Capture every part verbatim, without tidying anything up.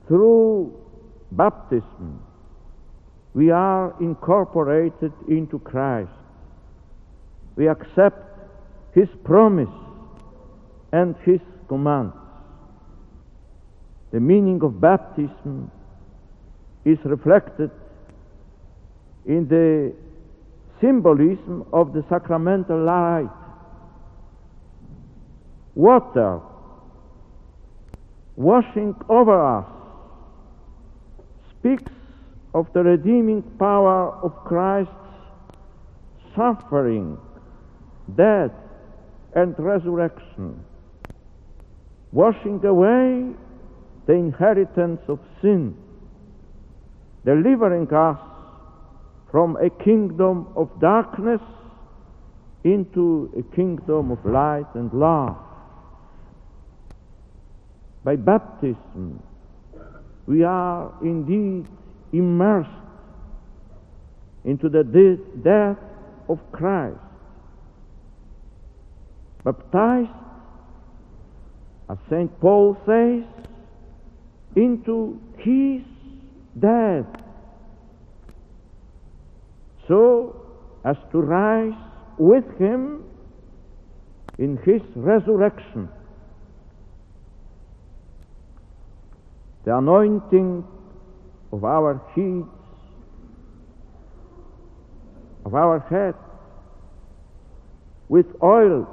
Through baptism, we are incorporated into Christ. We accept His promise and His commands. The meaning of baptism is reflected in the symbolism of the sacramental rite. Water washing over us speaks of the redeeming power of Christ's suffering, death, and resurrection, washing away the inheritance of sin, delivering us from a kingdom of darkness into a kingdom of light and love. By baptism, we are indeed immersed into the de- death of Christ, baptized, as Saint Paul says, into His death, so as to rise with Him in His resurrection. The anointing of our heads, of our head, with oil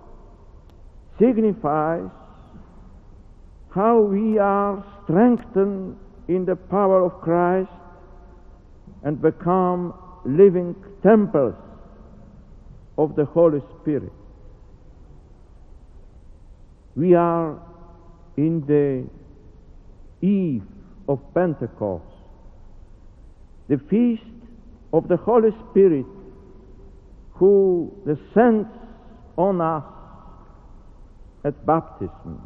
signifies how we are strengthened in the power of Christ and become living temples of the Holy Spirit. We are in the eve of Pentecost, the feast of the Holy Spirit, who descends on us at baptism.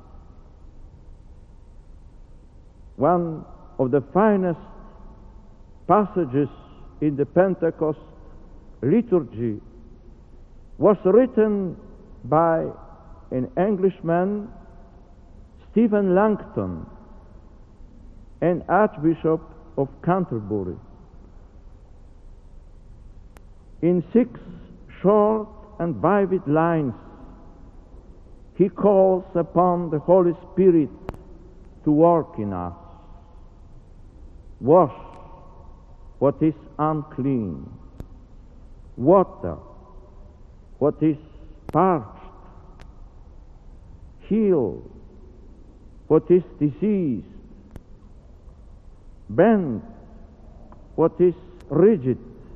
One of the finest passages in the Pentecost liturgy was written by an Englishman, Stephen Langton, an Archbishop of Canterbury. In six short and vivid lines, he calls upon the Holy Spirit to work in us. Wash what is unclean, water what is parched, heal what is diseased, bend what is rigid,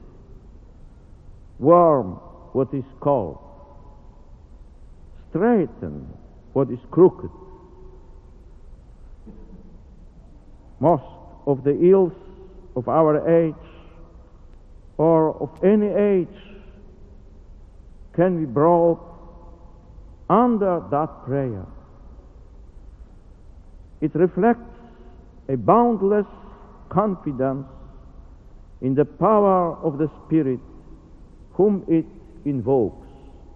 warm what is cold, straighten what is crooked. Most of the ills of our age, or of any age, can be brought under that prayer. It reflects a boundless confidence in the power of the Spirit whom it invokes.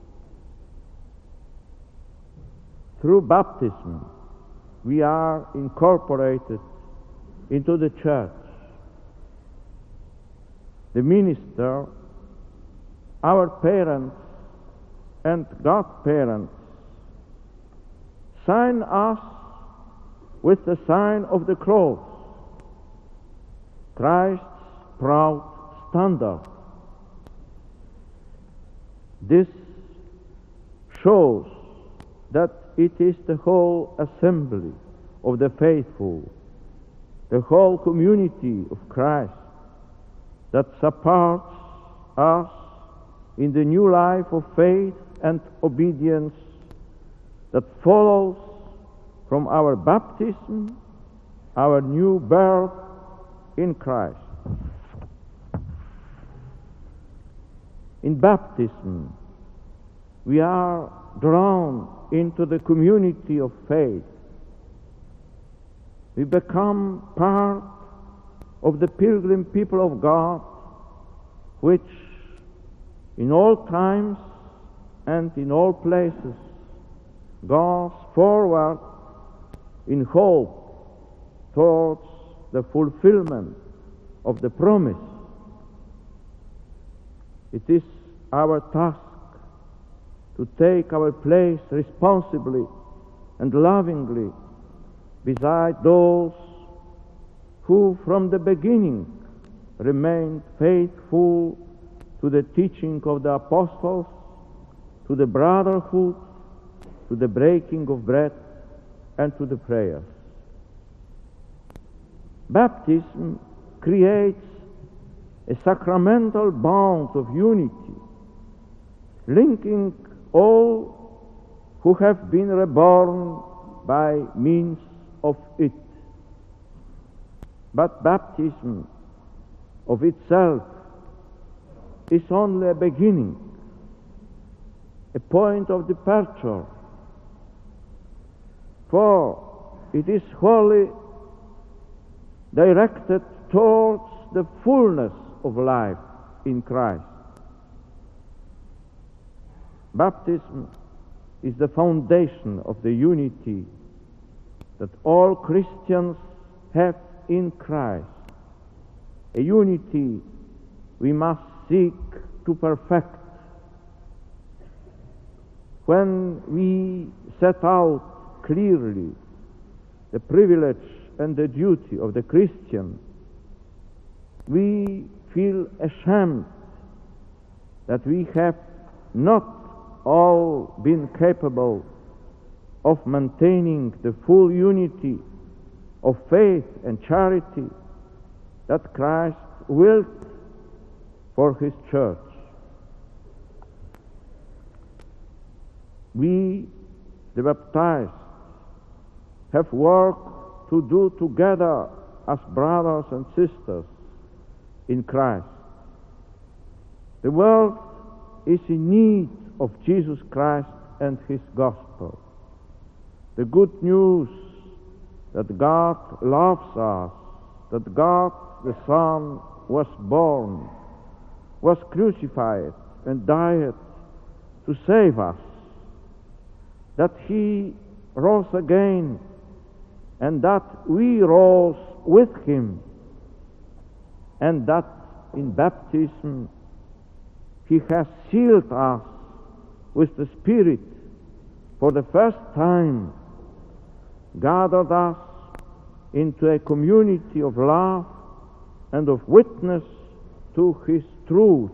Through baptism, we are incorporated into the Church. The minister, our parents and godparents, sign us with the sign of the cross, Christ's proud standard. This shows that it is the whole assembly of the faithful, the whole community of Christ, that supports us in the new life of faith and obedience that follows from our baptism, our new birth in Christ. In baptism, we are drawn into the community of faith. We become part of the pilgrim people of God, which in all times and in all places goes forward in hope towards the fulfillment of the promise. It is our task to take our place responsibly and lovingly beside those who from the beginning remained faithful to the teaching of the apostles, to the brotherhood, to the breaking of bread, and to the prayers. Baptism creates a sacramental bond of unity, linking all who have been reborn by means of it. But baptism of itself is only a beginning, a point of departure, for it is wholly directed towards the fullness of life in Christ. Baptism is the foundation of the unity that all Christians have in Christ, a unity we must seek to perfect. When we set out clearly the privilege and the duty of the Christian, we feel ashamed that we have not all been capable of maintaining the full unity of faith and charity that Christ willed for His church. We, the baptized, have work to do together as brothers and sisters in Christ. The world is in need of Jesus Christ and His gospel. The good news that God loves us, that God the Son was born, was crucified and died to save us, that He rose again, and that we rose with Him, and that in baptism He has sealed us with the Spirit, for the first time gathered us into a community of love and of witness to His truth.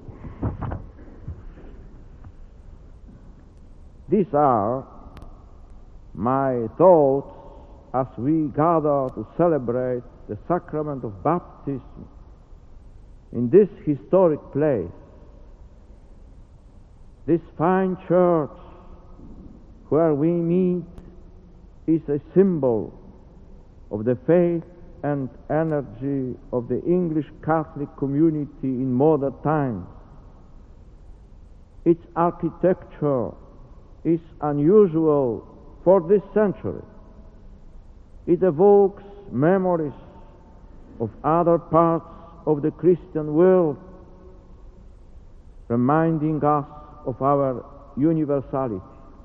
These are my thoughts as we gather to celebrate the sacrament of baptism in this historic place. This fine church where we meet is a symbol of the faith and energy of the English Catholic community in modern times. Its architecture is unusual for this century. It evokes memories of other parts of the Christian world, reminding us of our universality.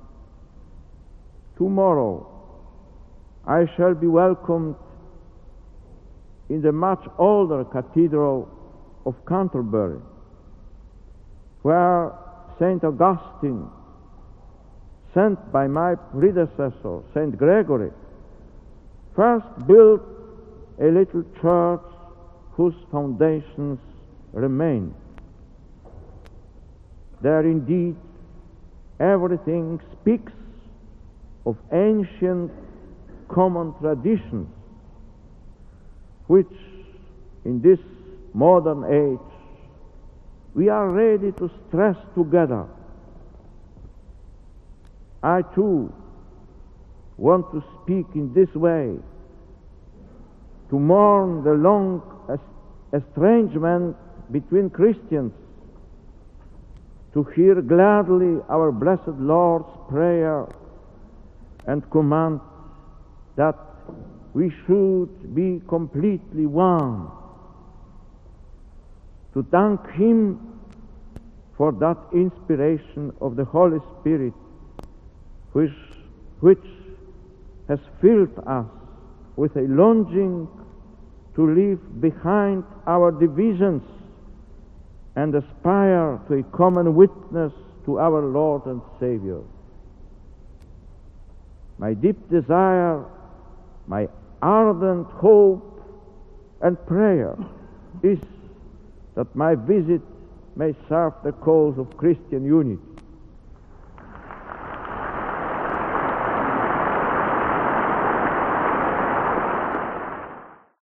Tomorrow I shall be welcomed in the much older Cathedral of Canterbury, where Saint Augustine, sent by my predecessor, Saint Gregory, first built a little church whose foundations remain. There indeed everything speaks of ancient common traditions, which in this modern age we are ready to stress together. I too want to speak in this way, to mourn the long estrangement between Christians, to hear gladly our blessed Lord's prayer and command that we should be completely one, to thank Him for that inspiration of the Holy Spirit which, which has filled us with a longing to leave behind our divisions and aspire to a common witness to our Lord and Savior. My deep desire, my ardent hope and prayer is that my visit may serve the cause of Christian unity.